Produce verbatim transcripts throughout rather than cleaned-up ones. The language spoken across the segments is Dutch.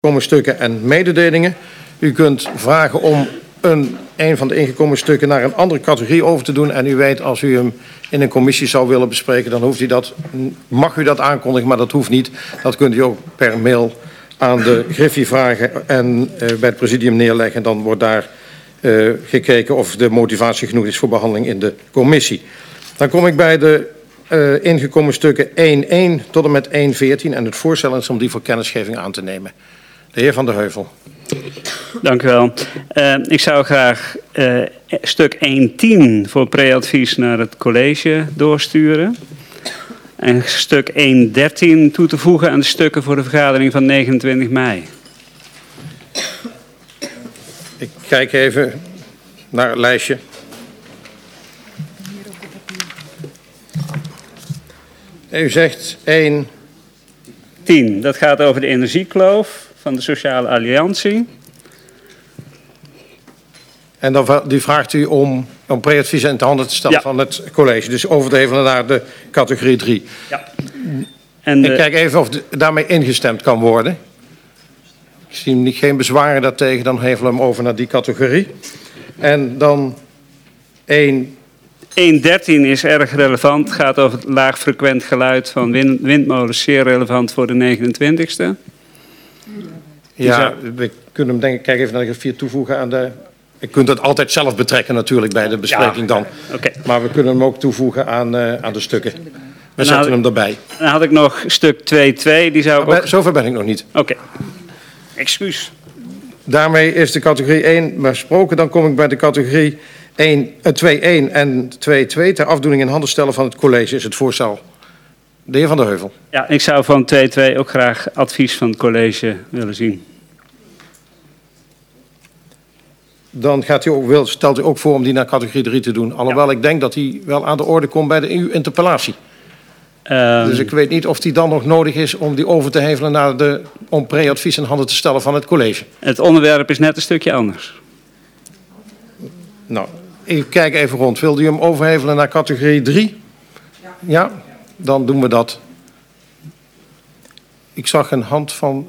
ingekomen stukken en mededelingen. U kunt vragen om een, een van de ingekomen stukken naar een andere categorie over te doen. En u weet, als u hem in een commissie zou willen bespreken, dan hoeft u dat, mag u dat aankondigen, maar dat hoeft niet. Dat kunt u ook per mail aan de Griffie vragen en uh, bij het presidium neerleggen. Dan wordt daar uh, gekeken of de motivatie genoeg is voor behandeling in de commissie. Dan kom ik bij de uh, ingekomen stukken één één tot en met één veertien en het voorstel is om die voor kennisgeving aan te nemen. De heer Van der Heuvel. Dank u wel. Uh, ik zou graag uh, stuk één tien voor pre-advies naar het college doorsturen. En stuk één dertien toe te voegen aan de stukken voor de vergadering van negenentwintig mei. Ik kijk even naar het lijstje. U zegt één tien, dat gaat over de energiekloof van de Sociale Alliantie. En dan die vraagt u om, om pre-advies in de handen te stellen ja. van het college. Dus over te hevelen naar de categorie drie. Ja. En de... Ik kijk even of de, daarmee ingestemd kan worden. Ik zie niet, geen bezwaren daartegen, dan hevelen we hem over naar die categorie. En dan één... één dertien is erg relevant. Het gaat over het laagfrequent geluid van wind, windmolens. Zeer relevant voor de negenentwintigste. Ja, zou... we kunnen hem denk ik, kijk even naar de grafiek toevoegen aan de... Je kunt het altijd zelf betrekken natuurlijk bij de bespreking ja, dan. Okay. Maar we kunnen hem ook toevoegen aan, uh, aan de stukken. We zetten ik, hem erbij. Dan had ik nog stuk twee twee. Die zou ook... Zover ben ik nog niet. Oké. Okay. Excuus. Daarmee is de categorie één besproken. Dan kom ik bij de categorie twee één en twee twee. Ter afdoening in handen stellen van het college is het voorstel. De heer Van der Heuvel. Ja, ik zou van twee twee ook graag advies van het college willen zien. Dan gaat u ook, stelt u ook voor om die naar categorie drie te doen. Alhoewel ja. ik denk dat die wel aan de orde komt bij de uw interpellatie. Um, dus ik weet niet of die dan nog nodig is om die over te hevelen naar de, om pre-advies in handen te stellen van het college. Het onderwerp is net een stukje anders. Nou, ik kijk even rond. Wilt u hem overhevelen naar categorie drie? Ja. Ja, dan doen we dat. Ik zag een hand van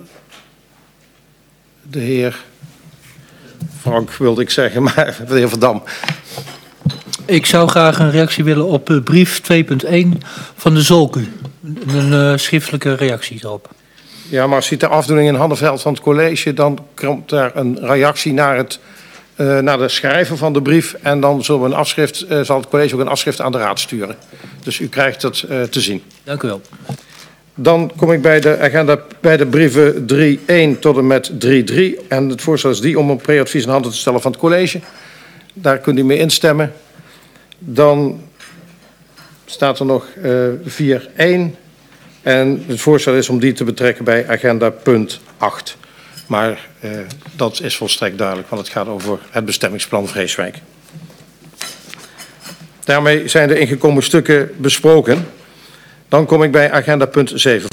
de heer... Frank wilde ik zeggen, maar de heer Van Dam. Ik zou graag een reactie willen op uh, brief twee punt één van de Zolku. Een uh, schriftelijke reactie erop. Ja, maar als u de afdoening in handen valt van het college, dan komt daar een reactie naar, het, uh, naar de schrijver van de brief. En dan zullen we een afschrift, uh, zal het college ook een afschrift aan de raad sturen. Dus u krijgt het uh, te zien. Dank u wel. Dan kom ik bij de agenda bij de brieven drie één tot en met drie drie. En het voorstel is die om een pre-advies in handen te stellen van het college. Daar kunt u mee instemmen. Dan staat er nog uh, vier één. En het voorstel is om die te betrekken bij agenda punt acht. Maar uh, dat is volstrekt duidelijk, want het gaat over het bestemmingsplan Vreeswijk. Daarmee zijn de ingekomen stukken besproken. Dan kom ik bij agenda punt zeven.